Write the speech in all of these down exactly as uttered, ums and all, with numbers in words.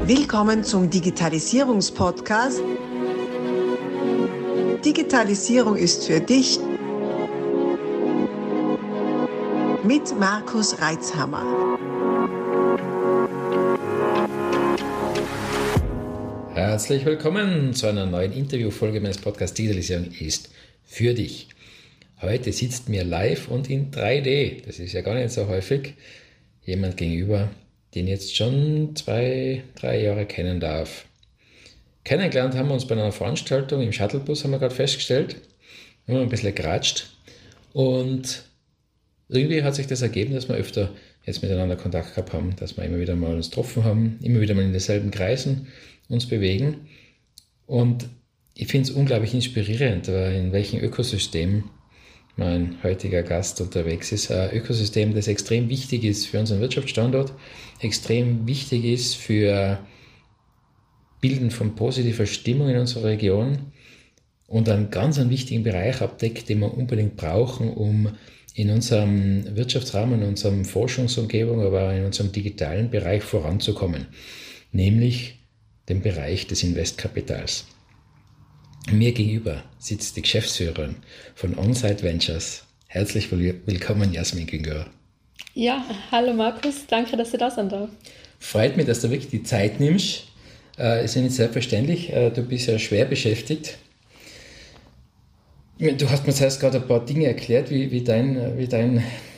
Willkommen zum Digitalisierungspodcast. Digitalisierung ist für dich mit Markus Reitzhammer. Herzlich willkommen zu einer neuen Interviewfolge meines Podcasts Digitalisierung ist für dich. Heute sitzt mir live und in drei D, das ist ja gar nicht so häufig, jemand gegenüber, den ich jetzt schon zwei, drei Jahre kennen darf. Kennengelernt haben wir uns bei einer Veranstaltung im Shuttlebus, haben wir gerade festgestellt. Wir haben ein bisschen geratscht und irgendwie hat sich das ergeben, dass wir öfter jetzt miteinander Kontakt gehabt haben, dass wir immer wieder mal uns getroffen haben, immer wieder mal in denselben Kreisen uns bewegen. Und ich finde es unglaublich inspirierend, in welchem Ökosystem mein heutiger Gast unterwegs ist. Ein Ökosystem, das extrem wichtig ist für unseren Wirtschaftsstandort, extrem wichtig ist für Bilden von positiver Stimmung in unserer Region und einen ganz einen wichtigen Bereich abdeckt, den wir unbedingt brauchen, um in unserem Wirtschaftsrahmen, in unserem Forschungsumgebung, aber in unserem digitalen Bereich voranzukommen, nämlich den Bereich des Investkapitals. Mir gegenüber sitzt die Geschäftsführerin von OnSite Ventures. Herzlich willkommen, Jasmin Güngör. Ja, hallo Markus, danke, dass du da sein darfst. Freut mich, dass du wirklich die Zeit nimmst. Äh, ist ja nicht selbstverständlich, äh, du bist ja schwer beschäftigt. Du hast mir zuerst gerade ein paar Dinge erklärt, wie, wie dein, wie dein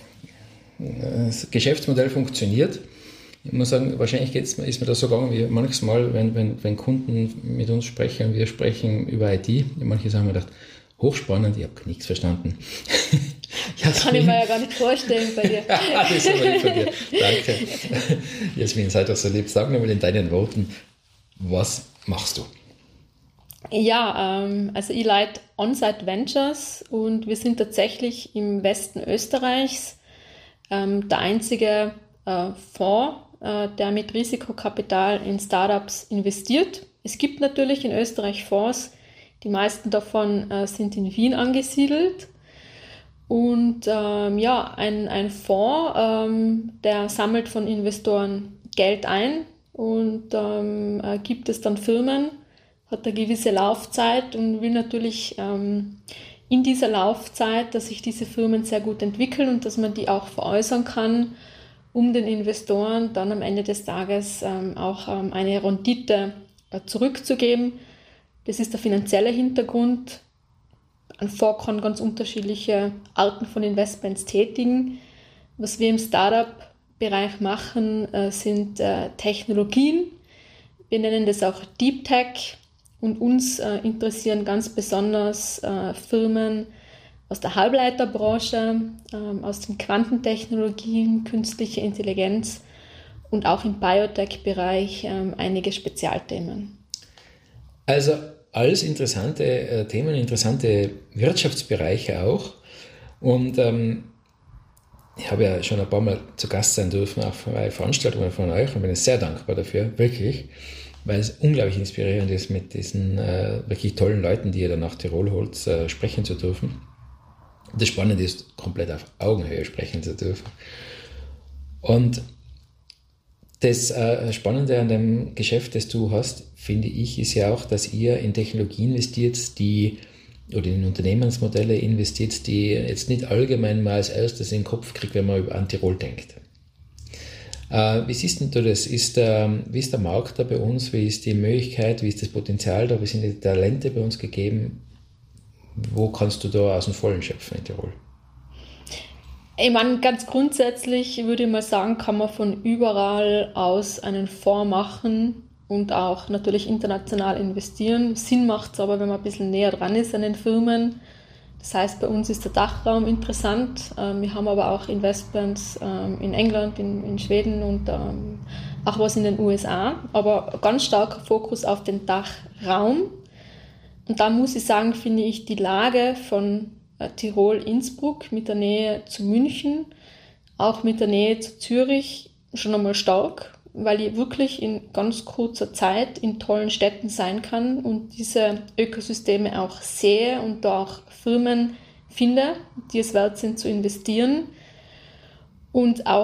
äh, Geschäftsmodell funktioniert. Ich muss sagen, wahrscheinlich geht's, ist mir das so gegangen wie manches Mal, wenn, wenn, wenn Kunden mit uns sprechen und wir sprechen über I T. Manche haben mir gedacht, hochspannend, ich habe nichts verstanden. Das kann ich mir ja gar nicht vorstellen bei dir. Das ist aber lieb von dir. Danke. Jasmin, sei doch so lieb. Sag mir mal in deinen Worten, was machst du? Ja, ähm, also ich leite OnSite Ventures und wir sind tatsächlich im Westen Österreichs ähm, der einzige äh, Fonds, äh, der mit Risikokapital in Startups investiert. Es gibt natürlich in Österreich Fonds, die meisten davon äh, sind in Wien angesiedelt. Und ähm, ja, ein, ein Fonds, ähm, der sammelt von Investoren Geld ein und ähm, äh, gibt es dann Firmen, hat eine gewisse Laufzeit und will natürlich ähm, in dieser Laufzeit, dass sich diese Firmen sehr gut entwickeln und dass man die auch veräußern kann, um den Investoren dann am Ende des Tages ähm, auch ähm, eine Rendite äh, zurückzugeben. Das ist der finanzielle Hintergrund. Ein Fonds kann ganz unterschiedliche Arten von Investments tätigen. Was wir im Startup-Bereich machen, äh, sind äh, Technologien. Wir nennen das auch Deep Tech und uns äh, interessieren ganz besonders äh, Firmen aus der Halbleiterbranche, äh, aus den Quantentechnologien, künstliche Intelligenz und auch im Biotech-Bereich äh, einige Spezialthemen. Also alles interessante äh, Themen, interessante Wirtschaftsbereiche auch. Und ähm, ich habe ja schon ein paar Mal zu Gast sein dürfen, auch bei Veranstaltungen von euch, und bin sehr dankbar dafür, wirklich, weil es unglaublich inspirierend ist, mit diesen äh, wirklich tollen Leuten, die ihr dann nach Tirol holt, äh, sprechen zu dürfen. Das Spannende ist, komplett auf Augenhöhe sprechen zu dürfen. Und das äh, Spannende an dem Geschäft, das du hast, finde ich, ist ja auch, dass ihr in Technologie investiert, die oder in Unternehmensmodelle investiert, die jetzt nicht allgemein mal als erstes in den Kopf kriegt, wenn man an Tirol denkt. Äh, wie siehst du das? Ist der, wie ist der Markt da bei uns? Wie ist die Möglichkeit? Wie ist das Potenzial da? Wie sind die Talente bei uns gegeben? Wo kannst du da aus dem Vollen schöpfen in Tirol? Ich meine, ganz grundsätzlich würde ich mal sagen, kann man von überall aus einen Fonds machen und auch natürlich international investieren. Sinn macht es aber, wenn man ein bisschen näher dran ist an den Firmen. Das heißt, bei uns ist der Dachraum interessant. Wir haben aber auch Investments in England, in, in Schweden und auch was in den U S A. Aber ganz starker Fokus auf den Dachraum. Und da muss ich sagen, finde ich die Lage von Tirol-Innsbruck mit der Nähe zu München, auch mit der Nähe zu Zürich schon einmal stark, weil ich wirklich in ganz kurzer Zeit in tollen Städten sein kann und diese Ökosysteme auch sehe und da auch Firmen finde, die es wert sind zu investieren. Und auch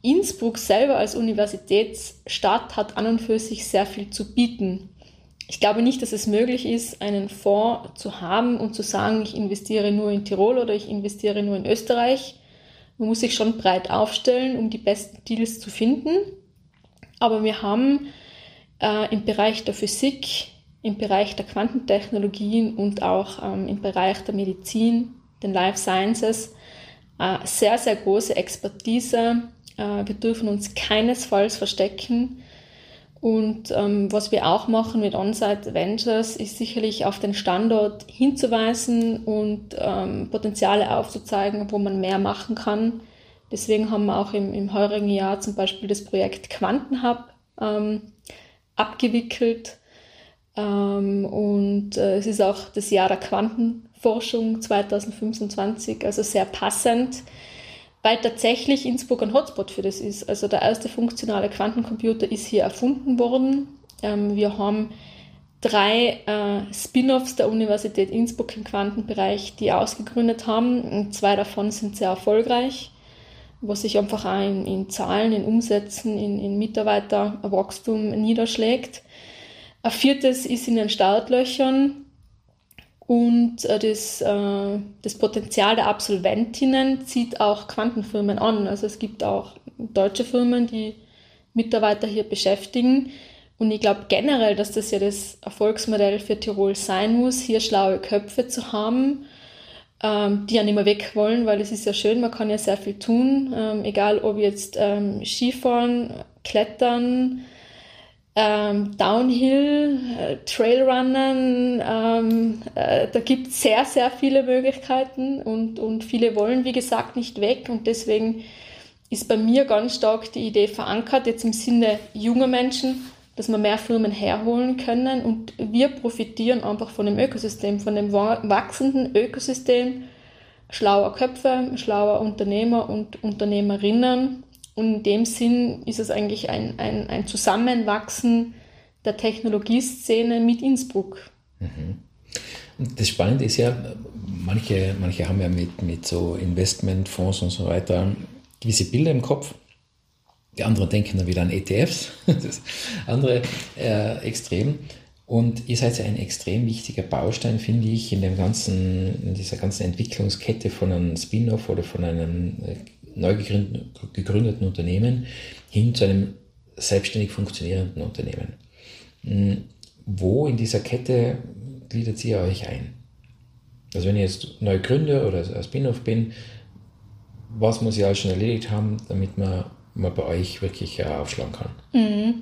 Innsbruck selber als Universitätsstadt hat an und für sich sehr viel zu bieten. Ich glaube nicht, dass es möglich ist, einen Fonds zu haben und zu sagen, ich investiere nur in Tirol oder ich investiere nur in Österreich. Man muss sich schon breit aufstellen, um die besten Deals zu finden. Aber wir haben äh, im Bereich der Physik, im Bereich der Quantentechnologien und auch ähm, im Bereich der Medizin, den Life Sciences, äh, sehr, sehr große Expertise. Äh, wir dürfen uns keinesfalls verstecken. Und ähm, was wir auch machen mit On-Site Ventures, ist sicherlich auf den Standort hinzuweisen und ähm, Potenziale aufzuzeigen, wo man mehr machen kann. Deswegen haben wir auch im, im heurigen Jahr zum Beispiel das Projekt Quantenhub ähm, abgewickelt. Ähm, und äh, es ist auch das Jahr der Quantenforschung zwanzig fünfundzwanzig, also sehr passend, weil tatsächlich Innsbruck ein Hotspot für das ist. Also der erste funktionale Quantencomputer ist hier erfunden worden. Ähm, wir haben drei äh, Spin-offs der Universität Innsbruck im Quantenbereich, die ausgegründet haben. Und zwei davon sind sehr erfolgreich, was sich einfach auch in, in Zahlen, in Umsätzen, in, in Mitarbeiterwachstum niederschlägt. Ein viertes ist in den Startlöchern. Und das, äh, das Potenzial der Absolventinnen zieht auch Quantenfirmen an. Also es gibt auch deutsche Firmen, die Mitarbeiter hier beschäftigen. Und ich glaube generell, dass das ja das Erfolgsmodell für Tirol sein muss, hier schlaue Köpfe zu haben, ähm, die ja nicht mehr weg wollen, weil es ist ja schön, man kann ja sehr viel tun. Ähm, egal ob jetzt ähm, Skifahren, Klettern, Ähm, Downhill, äh, Trailrunnen, ähm, äh, da gibt es sehr, sehr viele Möglichkeiten und, und viele wollen, wie gesagt, nicht weg und deswegen ist bei mir ganz stark die Idee verankert, jetzt im Sinne junger Menschen, dass wir mehr Firmen herholen können und wir profitieren einfach von dem Ökosystem, von dem wachsenden Ökosystem schlauer Köpfe, schlauer Unternehmer und Unternehmerinnen. Und in dem Sinn ist es eigentlich ein, ein, ein Zusammenwachsen der Technologieszene mit Innsbruck. Mhm. Und das Spannende ist ja, manche, manche haben ja mit, mit so Investmentfonds und so weiter gewisse Bilder im Kopf. Die anderen denken dann wieder an E T Fs, das andere äh, extrem. Und ihr seid ja ein extrem wichtiger Baustein, finde ich, in dem ganzen, in dieser ganzen Entwicklungskette von einem Spin-off oder von einem neu gegründeten Unternehmen hin zu einem selbstständig funktionierenden Unternehmen. Wo in dieser Kette gliedert ihr euch ein? Also wenn ich jetzt neu gründe oder ein Spin-off bin, was muss ich alles schon erledigt haben, damit man, man bei euch wirklich aufschlagen kann? Mhm.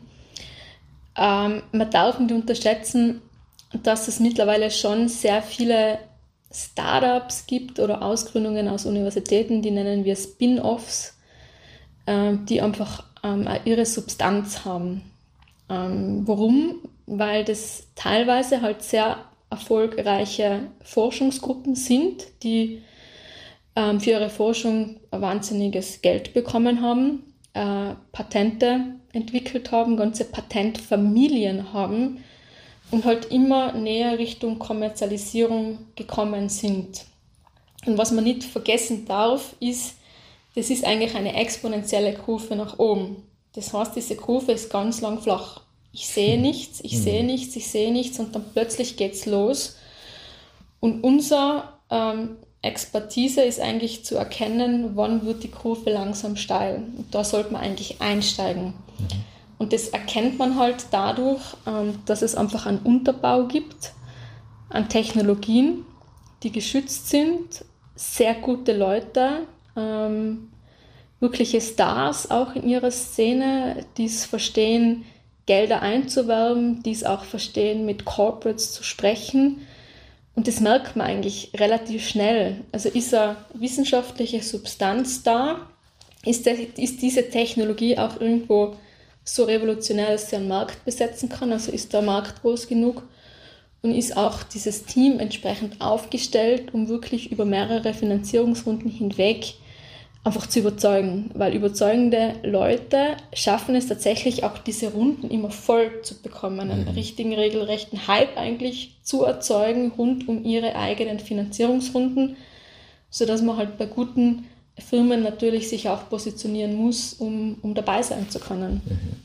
Ähm, man darf nicht unterschätzen, dass es mittlerweile schon sehr viele Startups gibt oder Ausgründungen aus Universitäten, die nennen wir Spin-offs, äh, die einfach ähm, ihre Substanz haben. Ähm, warum? Weil das teilweise halt sehr erfolgreiche Forschungsgruppen sind, die ähm, für ihre Forschung ein wahnsinniges Geld bekommen haben, äh, Patente entwickelt haben, ganze Patentfamilien haben, und halt immer näher Richtung Kommerzialisierung gekommen sind. Und was man nicht vergessen darf, ist, das ist eigentlich eine exponentielle Kurve nach oben. Das heißt, diese Kurve ist ganz lang flach. Ich sehe nichts, ich sehe nichts, ich sehe nichts und dann plötzlich geht's los. Und unser ähm, Expertise ist eigentlich zu erkennen, wann wird die Kurve langsam steil. Und da sollte man eigentlich einsteigen. Und das erkennt man halt dadurch, dass es einfach einen Unterbau gibt an Technologien, die geschützt sind, sehr gute Leute, ähm, wirkliche Stars auch in ihrer Szene, die es verstehen, Gelder einzuwerben, die es auch verstehen, mit Corporates zu sprechen. Und das merkt man eigentlich relativ schnell. Also ist eine wissenschaftliche Substanz da? Ist, der, ist diese Technologie auch irgendwo so revolutionär, dass sie einen Markt besetzen kann? Also ist der Markt groß genug? Und ist auch dieses Team entsprechend aufgestellt, um wirklich über mehrere Finanzierungsrunden hinweg einfach zu überzeugen? Weil überzeugende Leute schaffen es tatsächlich auch, diese Runden immer voll zu bekommen, einen richtigen, regelrechten Hype eigentlich zu erzeugen rund um ihre eigenen Finanzierungsrunden, sodass man halt bei guten Firmen natürlich sich auch positionieren muss, um, um dabei sein zu können.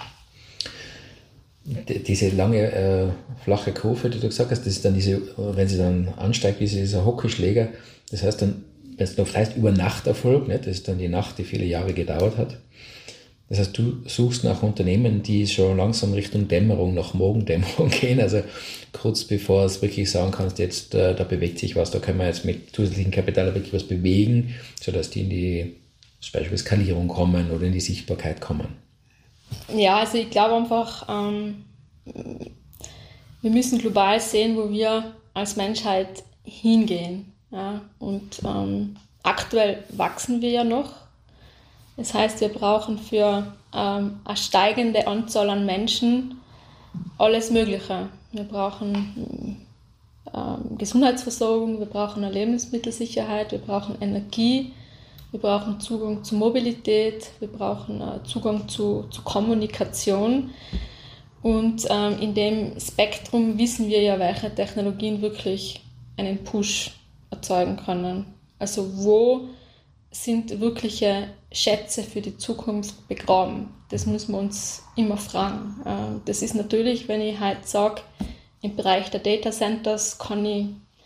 Mhm. Diese lange äh, flache Kurve, die du gesagt hast, das ist dann diese, wenn sie dann ansteigt, wie dieser Hockeyschläger, das heißt dann, wenn es noch heißt, über Nachterfolg, ne? Das ist dann die Nacht, die viele Jahre gedauert hat. Das heißt, du suchst nach Unternehmen, die schon langsam Richtung Dämmerung, nach Morgendämmerung gehen, also kurz bevor es wirklich sagen kannst, jetzt äh, da bewegt sich was, da können wir jetzt mit zusätzlichem Kapital wirklich was bewegen, sodass die in die zum Beispiel Skalierung kommen oder in die Sichtbarkeit kommen. Ja, also ich glaube einfach, ähm, wir müssen global sehen, wo wir als Menschheit hingehen. Ja? Und ähm, aktuell wachsen wir ja noch. Das heißt, wir brauchen für ähm, eine steigende Anzahl an Menschen alles Mögliche. Wir brauchen ähm, Gesundheitsversorgung, wir brauchen eine Lebensmittelsicherheit, wir brauchen Energie, wir brauchen Zugang zu Mobilität, wir brauchen äh, Zugang zu, zu Kommunikation. Und ähm, in dem Spektrum wissen wir ja, welche Technologien wirklich einen Push erzeugen können. Also wo sind wirkliche Schätze für die Zukunft begraben? Das müssen wir uns immer fragen. Das ist natürlich, wenn ich heute sage, im Bereich der Data Centers kann ich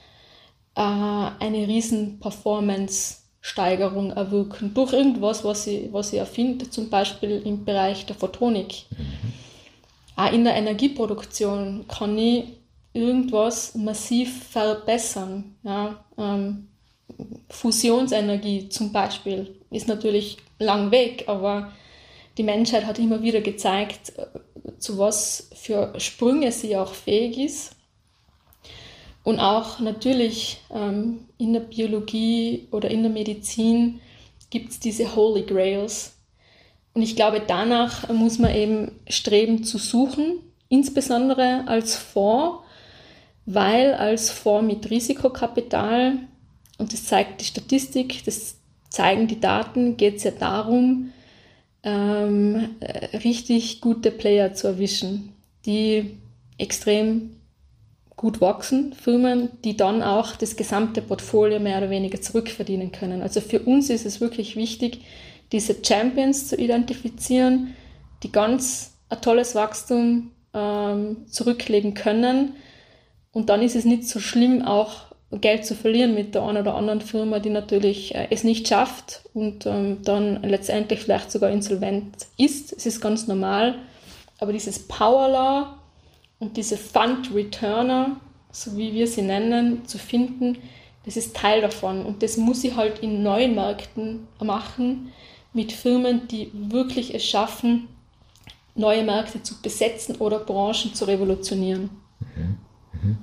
eine riesen Performance-Steigerung erwirken durch irgendwas, was ich, was ich erfinde, zum Beispiel im Bereich der Photonik. Auch in der Energieproduktion kann ich irgendwas massiv verbessern. Ja, ähm, Fusionsenergie zum Beispiel ist natürlich lang weg, aber die Menschheit hat immer wieder gezeigt, zu was für Sprünge sie auch fähig ist. Und auch natürlich ähm, in der Biologie oder in der Medizin gibt es diese Holy Grails. Und ich glaube, danach muss man eben streben zu suchen, insbesondere als Fonds, weil als Fonds mit Risikokapital, und das zeigt die Statistik, das zeigen die Daten, geht es ja darum, ähm, richtig gute Player zu erwischen, die extrem gut wachsen, Firmen, die dann auch das gesamte Portfolio mehr oder weniger zurückverdienen können. Also für uns ist es wirklich wichtig, diese Champions zu identifizieren, die ganz ein tolles Wachstum ähm, zurücklegen können. Und dann ist es nicht so schlimm, auch Geld zu verlieren mit der einen oder anderen Firma, die natürlich äh, es nicht schafft und ähm, dann letztendlich vielleicht sogar insolvent ist. Es ist ganz normal. Aber dieses Power Law und diese Fund Returner, so wie wir sie nennen, zu finden, das ist Teil davon. Und das muss ich halt in neuen Märkten machen, mit Firmen, die wirklich es schaffen, neue Märkte zu besetzen oder Branchen zu revolutionieren. Mhm. Mhm.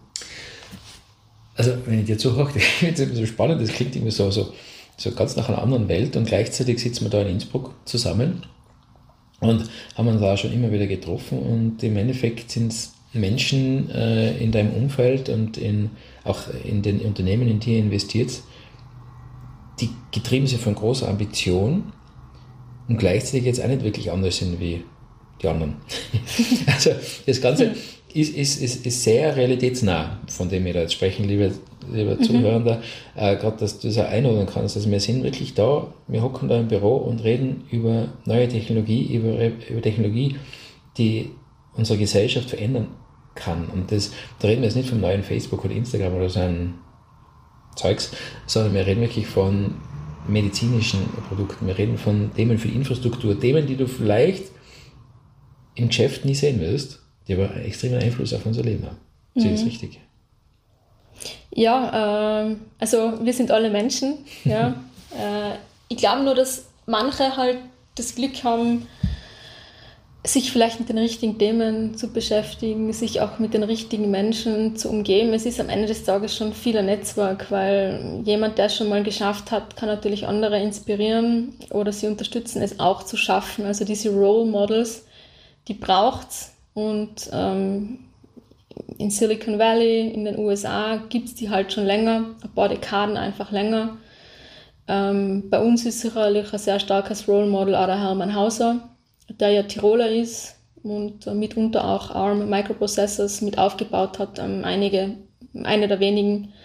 Also wenn ich dir zuhöre, das ist immer so spannend, das klingt immer so, so, so ganz nach einer anderen Welt und gleichzeitig sitzen wir da in Innsbruck zusammen und haben uns da schon immer wieder getroffen und im Endeffekt sind es Menschen äh, in deinem Umfeld und in, auch in den Unternehmen, in die ihr investiert, die getrieben sind von großer Ambition und gleichzeitig jetzt auch nicht wirklich anders sind wie die anderen. Also das Ganze ist, ist, ist, ist sehr realitätsnah, von dem wir da jetzt sprechen, liebe, liebe mhm. Zuhörender, äh, gerade, dass du das auch einordnen kannst. Also wir sind wirklich da, wir hocken da im Büro und reden über neue Technologie, über, über Technologie, die unsere Gesellschaft verändern kann. Und das, da reden wir jetzt nicht vom neuen Facebook oder Instagram oder so ein Zeugs, sondern wir reden wirklich von medizinischen Produkten, wir reden von Themen für die Infrastruktur, Themen, die du vielleicht im Geschäft nie sehen wirst, die aber einen extremen Einfluss auf unser Leben haben. Das mhm. ist richtig. Ja, äh, also wir sind alle Menschen. Ja. äh, ich glaube nur, dass manche halt das Glück haben, sich vielleicht mit den richtigen Themen zu beschäftigen, sich auch mit den richtigen Menschen zu umgeben. Es ist am Ende des Tages schon viel ein Netzwerk, weil jemand, der es schon mal geschafft hat, kann natürlich andere inspirieren oder sie unterstützen, es auch zu schaffen. Also diese Role Models, die braucht's. Und ähm, in Silicon Valley, in den U S A, gibt es die halt schon länger, ein paar Dekaden einfach länger. Ähm, bei uns ist sicherlich ein sehr starkes Role Model auch der Hermann Hauser, der ja Tiroler ist und äh, mitunter auch ARM Microprocessors mit aufgebaut hat, ähm, einige, eine der wenigen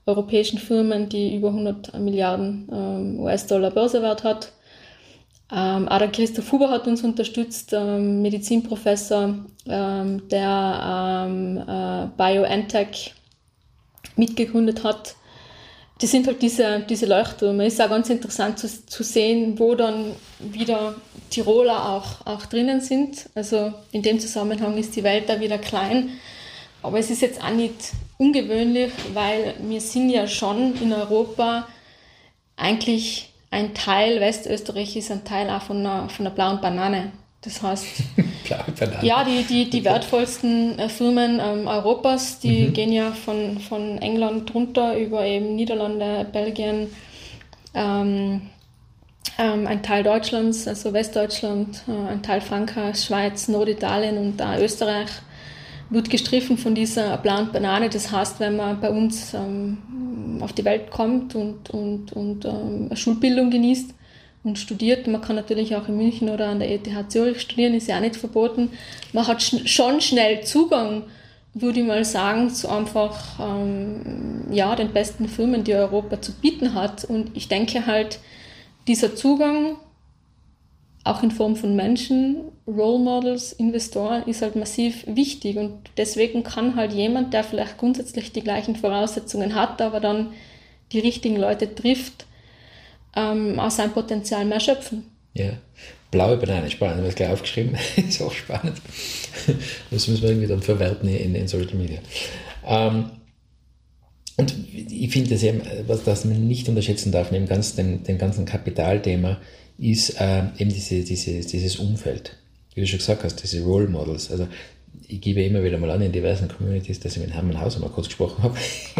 europäischen Firmen, die über hundert Milliarden ähm, U S-Dollar Börsewert hat. Ähm, auch der Christoph Huber hat uns unterstützt, ähm, Medizinprofessor, ähm, der ähm, äh, BioNTech mitgegründet hat. Das sind halt diese, diese Leuchttürme. Es ist auch ganz interessant zu, zu sehen, wo dann wieder Tiroler auch, auch drinnen sind. Also in dem Zusammenhang ist die Welt da wieder klein. Aber es ist jetzt auch nicht ungewöhnlich, weil wir sind ja schon in Europa eigentlich ein Teil, Westösterreich ist ein Teil auch von einer, von einer blauen Banane. Das heißt, blaue Banane. Ja, die, die, die wertvollsten äh, Firmen ähm, Europas, die mhm. gehen ja von, von England runter über eben Niederlande, Belgien, ähm, ähm, ein Teil Deutschlands, also Westdeutschland, äh, ein Teil Frankreichs, Schweiz, Norditalien und auch Österreich wird gestriffen von dieser blauen Banane. Das heißt, wenn man bei uns ähm, auf die Welt kommt und, und, und ähm, eine Schulbildung genießt und studiert, man kann natürlich auch in München oder an der E T H Zürich studieren, ist ja auch nicht verboten. Man hat sch- schon schnell Zugang, würde ich mal sagen, zu einfach ähm, ja, den besten Firmen, die Europa zu bieten hat. Und ich denke halt, dieser Zugang, auch in Form von Menschen, Role Models, Investoren, ist halt massiv wichtig. Und deswegen kann halt jemand, der vielleicht grundsätzlich die gleichen Voraussetzungen hat, aber dann die richtigen Leute trifft, ähm, aus seinem Potenzial mehr schöpfen. Ja, blaue Banane, spannend, habe ich gleich aufgeschrieben, ist auch spannend. Das müssen wir irgendwie dann verwerten in, in Social Media. Ähm, und ich finde, das eben, was das man nicht unterschätzen darf, neben ganz dem, dem ganzen Kapitalthema, ist äh, eben diese, diese, dieses Umfeld, wie du schon gesagt hast, diese Role Models. Also ich gebe immer wieder mal an in diversen Communities, dass ich mit Hermann Hauser mal kurz gesprochen habe,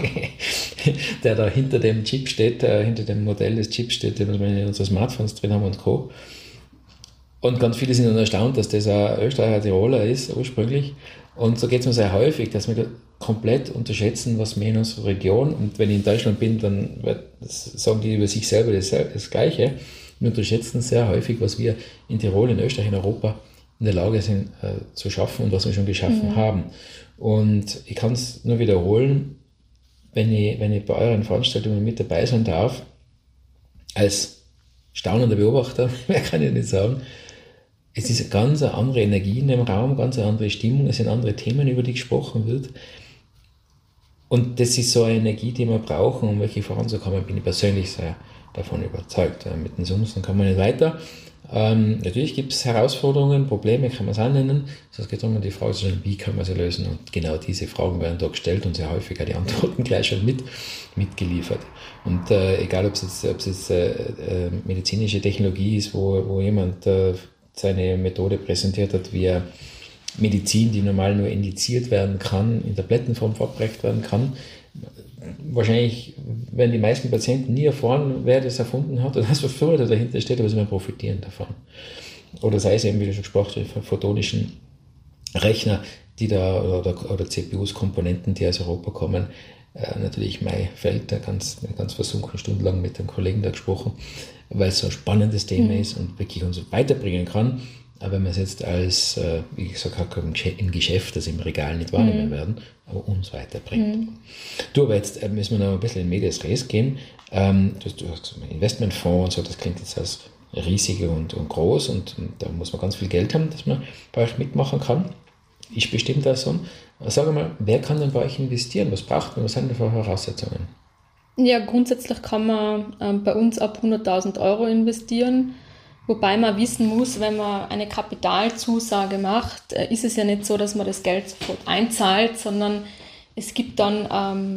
der da hinter dem Chip steht, äh, hinter dem Modell des Chips steht, den wir in unseren Smartphones drin haben und Co. Und ganz viele sind dann erstaunt, dass das ein Österreicher Tiroler ist, ursprünglich. Und so geht es mir sehr häufig, dass wir komplett unterschätzen, was wir in unserer Region, und wenn ich in Deutschland bin, dann sagen die über sich selber das, das Gleiche. Wir unterschätzen sehr häufig, was wir in Tirol, in Österreich, in Europa in der Lage sind äh, zu schaffen und was wir schon geschaffen mhm. haben. Und ich kann es nur wiederholen, wenn ich, wenn ich bei euren Veranstaltungen mit dabei sein darf, als staunender Beobachter, mehr kann ich nicht sagen, es ist eine ganz andere Energie in dem Raum, ganz eine andere Stimmung, es sind andere Themen, über die gesprochen wird. Und das ist so eine Energie, die wir brauchen, um wirklich voranzukommen, bin ich persönlich sehr davon überzeugt. Mit den Summen kann man nicht weiter. Ähm, natürlich gibt es Herausforderungen, Probleme, kann man es auch nennen. Es geht darum, die Frage zu stellen, wie kann man sie lösen? Und genau diese Fragen werden da gestellt und sehr häufig auch die Antworten gleich schon mit, mitgeliefert. Und äh, egal, ob es jetzt, ob es jetzt äh, äh, medizinische Technologie ist, wo, wo jemand äh, seine Methode präsentiert hat, wie er Medizin, die normal nur indiziert werden kann, in Tablettenform verabreicht werden kann. Wahrscheinlich werden die meisten Patienten nie erfahren, wer das erfunden hat oder was für Firma dahinter steht, aber sie werden profitieren davon. Oder sei es eben, wie du schon gesprochen hast, photonischen Rechner, die da, oder, oder C P Us, Komponenten, die aus Europa kommen. Äh, natürlich mein Feld, da ganz, ganz versunken, stundenlang mit einem Kollegen da gesprochen, weil es so ein spannendes Thema mhm. ist und wirklich uns weiterbringen kann. Aber wenn wir es jetzt als, äh, wie gesagt habe, im Geschäft, also im Regal nicht wahrnehmen mhm. werden, aber uns weiterbringt. Mhm. Du, aber jetzt äh, müssen wir noch ein bisschen in Medias Res gehen. Ähm, du, du hast einen Investmentfonds und so, das klingt jetzt als riesig und, und groß und, und da muss man ganz viel Geld haben, dass man bei euch mitmachen kann. Ich bestimme das so. Sag mal, wer kann denn bei euch investieren? Was braucht man? Was sind denn für Voraussetzungen? Ja, grundsätzlich kann man ähm, bei uns ab hunderttausend Euro investieren. Wobei man wissen muss, wenn man eine Kapitalzusage macht, ist es ja nicht so, dass man das Geld sofort einzahlt, sondern es gibt dann ähm,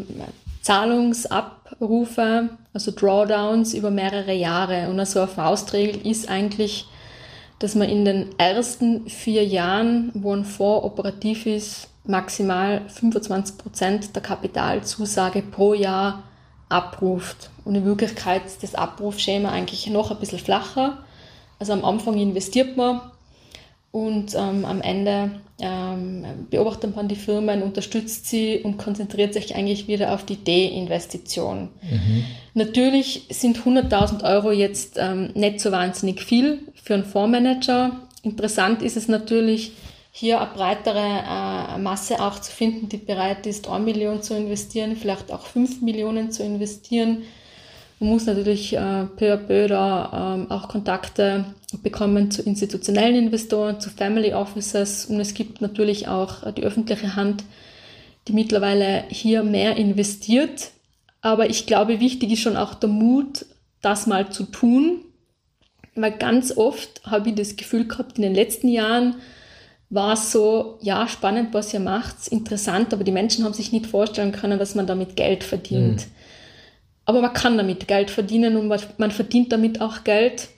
Zahlungsabrufe, also Drawdowns über mehrere Jahre. Und also eine Faustregel ist eigentlich, dass man in den ersten vier Jahren, wo ein Fonds operativ ist, maximal fünfundzwanzig Prozent der Kapitalzusage pro Jahr abruft. Und in Wirklichkeit ist das Abrufschema eigentlich noch ein bisschen flacher. Also am Anfang investiert man und ähm, am Ende ähm, beobachtet man die Firmen, unterstützt sie und konzentriert sich eigentlich wieder auf die Deinvestition. Mhm. Natürlich sind hunderttausend Euro jetzt ähm, nicht so wahnsinnig viel für einen Fondsmanager. Interessant ist es natürlich, hier eine breitere äh, Masse auch zu finden, die bereit ist, eine Million zu investieren, vielleicht auch fünf Millionen zu investieren. Man muss natürlich äh, peu à peu da ähm, auch Kontakte bekommen zu institutionellen Investoren, zu Family Offices, und es gibt natürlich auch äh, die öffentliche Hand, die mittlerweile hier mehr investiert. Aber ich glaube, wichtig ist schon auch der Mut, das mal zu tun, weil ganz oft habe ich das Gefühl gehabt, in den letzten Jahren war es so, ja, spannend, was ihr macht, interessant, aber die Menschen haben sich nicht vorstellen können, dass man damit Geld verdient. Mhm. Aber man kann damit Geld verdienen und man verdient damit auch Geld.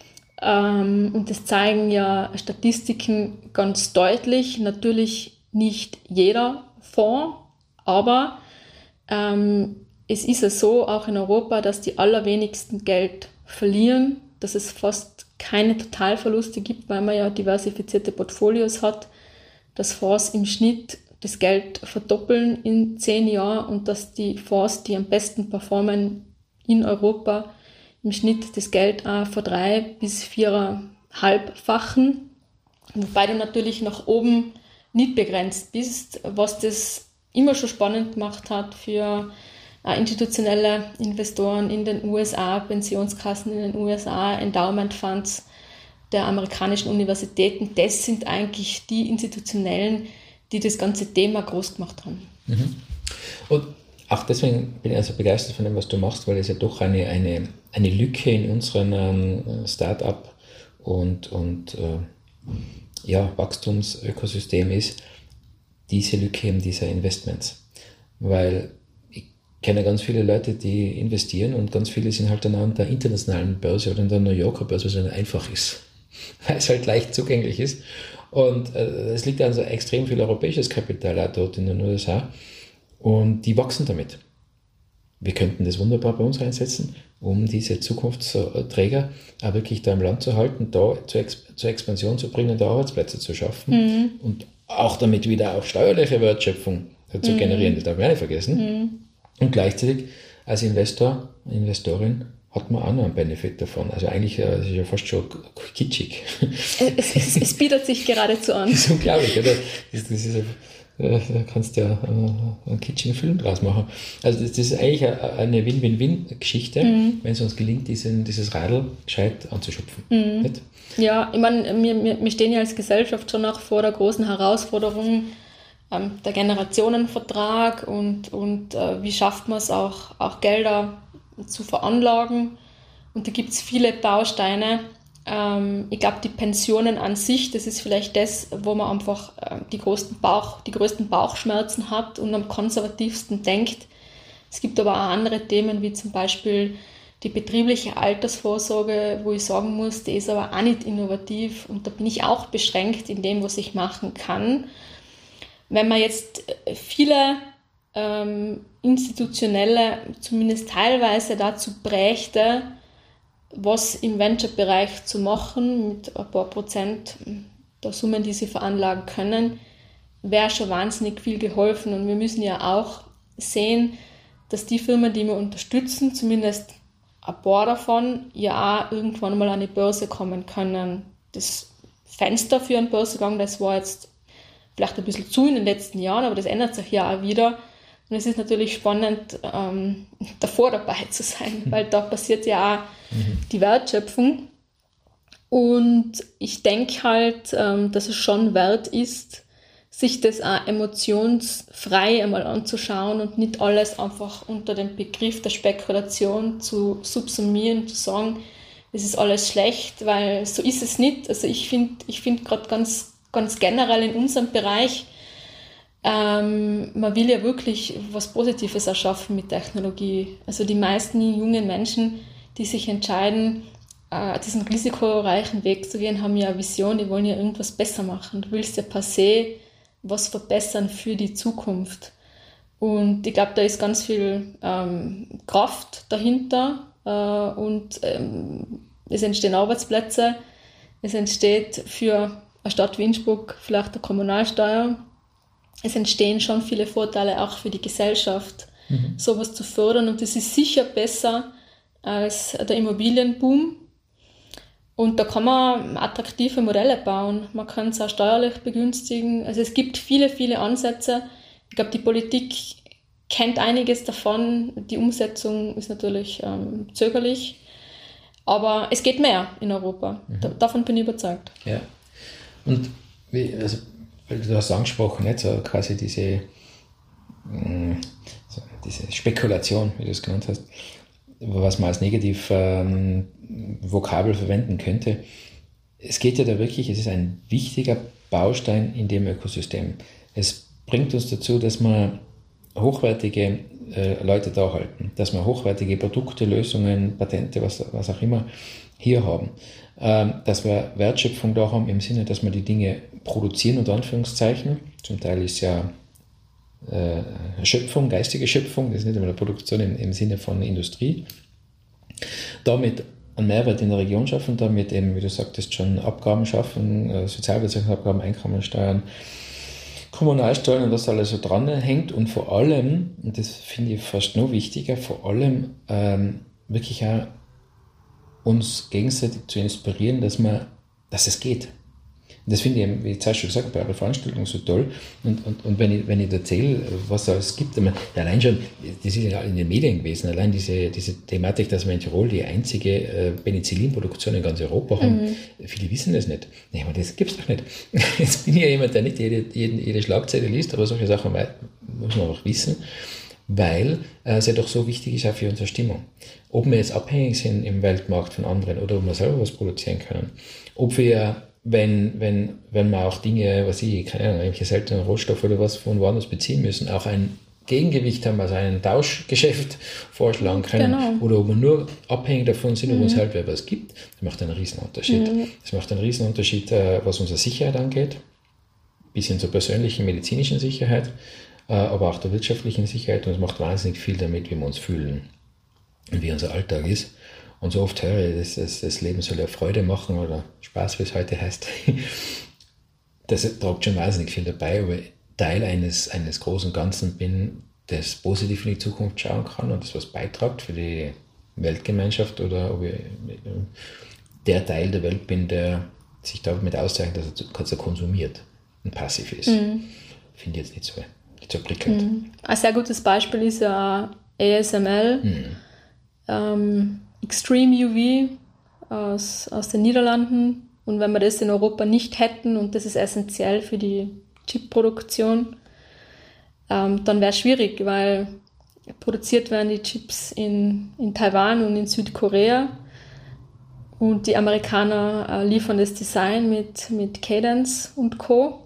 Ähm, und das zeigen ja Statistiken ganz deutlich. Natürlich nicht jeder Fonds, aber ähm, es ist ja so, auch in Europa, dass die allerwenigsten Geld verlieren, dass es fast keine Totalverluste gibt, weil man ja diversifizierte Portfolios hat, dass Fonds im Schnitt das Geld verdoppeln in zehn Jahren und dass die Fonds, die am besten performen in Europa, im Schnitt das Geld auch verdrei- bis viereinhalbfachen, wobei du natürlich nach oben nicht begrenzt bist, was das immer schon spannend gemacht hat für institutionelle Investoren in den U S A, Pensionskassen in den U S A, Endowment Funds der amerikanischen Universitäten. Das sind eigentlich die Institutionellen, die das ganze Thema groß gemacht haben. Mhm. Und auch deswegen bin ich also begeistert von dem, was du machst, weil es ja doch eine, eine, eine Lücke in unserem ähm, Start-up und, und äh, ja, Wachstumsökosystem ist, diese Lücke eben dieser Investments. Weil ich kenne ganz viele Leute, die investieren und ganz viele sind halt dann an der internationalen Börse oder an der New Yorker Börse, was dann einfach ist, weil es halt leicht zugänglich ist. Und äh, es liegt also extrem viel europäisches Kapital auch dort in den U S A und die wachsen damit. Wir könnten das wunderbar bei uns einsetzen, um diese Zukunftsträger auch wirklich da im Land zu halten, da zur, Ex- zur Expansion zu bringen, da Arbeitsplätze zu schaffen mhm. und auch damit wieder auch steuerliche Wertschöpfung zu mhm. generieren, das darf man nicht vergessen. Mhm. Und gleichzeitig als Investor, Investorin hat man auch noch einen Benefit davon. Also eigentlich äh, ist es ja fast schon kitschig. Es, es, es bietet sich geradezu an. Das ist unglaublich, oder? Das, das ist, äh, da kannst du ja äh, einen kitschigen Film draus machen. Also das, das ist eigentlich eine Win-Win-Win-Geschichte, mhm. wenn es uns gelingt, diesen, dieses Radl gescheit anzuschupfen. Mhm. Nicht? Ja, ich meine, wir, wir, wir stehen ja als Gesellschaft schon auch vor der großen Herausforderung, der Generationenvertrag und, und äh, wie schafft man es auch, auch Gelder zu veranlagen. Und da gibt es viele Bausteine. Ähm, ich glaube, die Pensionen an sich, das ist vielleicht das, wo man einfach äh, die, größten Bauch, die größten Bauchschmerzen hat und am konservativsten denkt. Es gibt aber auch andere Themen, wie zum Beispiel die betriebliche Altersvorsorge, wo ich sagen muss, die ist aber auch nicht innovativ und da bin ich auch beschränkt in dem, was ich machen kann. Wenn man jetzt viele ähm, institutionelle, zumindest teilweise dazu brächte, was im Venture-Bereich zu machen, mit ein paar Prozent der Summen, die sie veranlagen können, wäre schon wahnsinnig viel geholfen. Und wir müssen ja auch sehen, dass die Firmen, die wir unterstützen, zumindest ein paar davon, ja auch irgendwann mal an die Börse kommen können. Das Fenster für einen Börsegang, das war jetzt vielleicht ein bisschen zu in den letzten Jahren, aber das ändert sich ja auch wieder. Und es ist natürlich spannend, ähm, davor dabei zu sein, weil da passiert ja auch mhm. die Wertschöpfung. Und ich denke halt, ähm, dass es schon wert ist, sich das auch emotionsfrei einmal anzuschauen und nicht alles einfach unter dem Begriff der Spekulation zu subsumieren, zu sagen, das ist alles schlecht, weil so ist es nicht. Also ich finde ich finde gerade ganz ganz generell in unserem Bereich, ähm, man will ja wirklich was Positives erschaffen mit Technologie. Also die meisten jungen Menschen, die sich entscheiden, äh, diesen risikoreichen Weg zu gehen, haben ja eine Vision, die wollen ja irgendwas besser machen. Du willst ja per se was verbessern für die Zukunft. Und ich glaube, da ist ganz viel ähm, Kraft dahinter äh, und ähm, es entstehen Arbeitsplätze, es entsteht für eine Stadt wie Innsbruck vielleicht eine Kommunalsteuer. Es entstehen schon viele Vorteile auch für die Gesellschaft, mhm. sowas zu fördern. Und das ist sicher besser als der Immobilienboom. Und da kann man attraktive Modelle bauen. Man kann es auch steuerlich begünstigen. Also es gibt viele, viele Ansätze. Ich glaube, die Politik kennt einiges davon. Die Umsetzung ist natürlich ähm, zögerlich. Aber es geht mehr in Europa. Mhm. Da, davon bin ich überzeugt. Ja. Und wie, also, du hast angesprochen, nicht? So quasi diese, mh, so diese Spekulation, wie du es genannt hast, was man als negativ ähm, Vokabel verwenden könnte. Es geht ja da wirklich, es ist ein wichtiger Baustein in dem Ökosystem. Es bringt uns dazu, dass wir hochwertige äh, Leute da halten, dass wir hochwertige Produkte, Lösungen, Patente, was, was auch immer hier haben. Ähm, dass wir Wertschöpfung da haben im Sinne, dass wir die Dinge produzieren, unter Anführungszeichen. Zum Teil ist ja äh, Schöpfung, geistige Schöpfung, das ist nicht immer eine Produktion im, im Sinne von Industrie. Damit einen Mehrwert in der Region schaffen, damit eben, wie du sagtest, schon Abgaben schaffen, äh, Sozialversicherungsabgaben, Einkommensteuern, Kommunalsteuern und was alles so dran hängt und vor allem, und das finde ich fast noch wichtiger, vor allem ähm, wirklich auch uns gegenseitig zu inspirieren, dass man, dass es geht. Und das finde ich, wie ich zuerst schon gesagt habe, bei eurer Veranstaltung so toll. Und, und, und wenn ich, wenn ich erzähle, was es alles gibt, meine, allein schon, das ist ja in den Medien gewesen, allein diese, diese Thematik, dass wir in Tirol die einzige äh, Penicillinproduktion in ganz Europa haben. Mhm. Viele wissen das nicht. Nee, aber das gibt es doch nicht. Jetzt bin ich ja jemand, der nicht jede, jede, jede Schlagzeile liest, aber solche Sachen muss man auch wissen, weil äh, es ja doch so wichtig ist auch für unsere Stimmung. Ob wir jetzt abhängig sind im Weltmarkt von anderen oder ob wir selber was produzieren können. Ob wir, wenn, wenn, wenn wir auch Dinge, was ich, keine Ahnung, irgendwelche seltenen Rohstoffe oder was von woanders beziehen müssen, auch ein Gegengewicht haben, also ein Tauschgeschäft vorschlagen können. Genau. Oder ob wir nur abhängig davon sind, ob mhm. uns halt wer was gibt, das macht einen Riesenunterschied. Mhm. Das macht einen Riesenunterschied, was unsere Sicherheit angeht, bis hin zur persönlichen medizinischen Sicherheit, aber auch der wirtschaftlichen Sicherheit, und es macht wahnsinnig viel damit, wie wir uns fühlen und wie unser Alltag ist. Und so oft höre ich, das, das, das Leben soll ja Freude machen oder Spaß, wie es heute heißt. Das tragt schon wahnsinnig viel dabei, aber ich Teil eines, eines großen Ganzen bin, das positiv in die Zukunft schauen kann und das was beitragt für die Weltgemeinschaft, oder ob ich der Teil der Welt bin, der sich damit auszeichnet, dass er konsumiert und passiv ist. Mhm. Finde ich jetzt nicht so, nicht so prickelnd. Mhm. Ein sehr gutes Beispiel ist ja A S M L, mhm. ähm, Extreme U V aus, aus den Niederlanden. Und wenn wir das in Europa nicht hätten, und das ist essentiell für die Chip-Produktion, ähm, dann wäre es schwierig, weil produziert werden die Chips in, in Taiwan und in Südkorea und die Amerikaner äh, liefern das Design mit, mit Cadence und Co.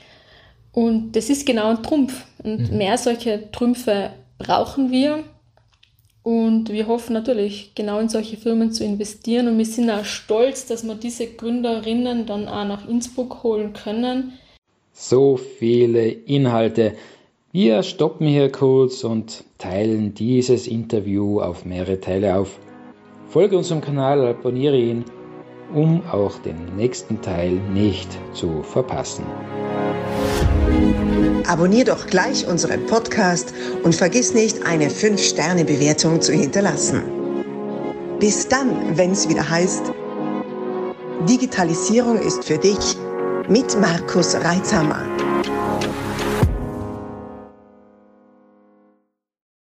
Und das ist genau ein Trumpf. Und mhm. mehr solche Trümpfe brauchen wir. Und wir hoffen natürlich, genau in solche Firmen zu investieren. Und wir sind auch stolz, dass wir diese Gründerinnen dann auch nach Innsbruck holen können. So viele Inhalte. Wir stoppen hier kurz und teilen dieses Interview auf mehrere Teile auf. Folge unserem Kanal, abonniere ihn, um auch den nächsten Teil nicht zu verpassen. Abonnier doch gleich unseren Podcast und vergiss nicht, eine fünf Sterne Bewertung zu hinterlassen. Bis dann, wenn es wieder heißt, Digitalisierung ist für dich mit Markus Reitzhammer.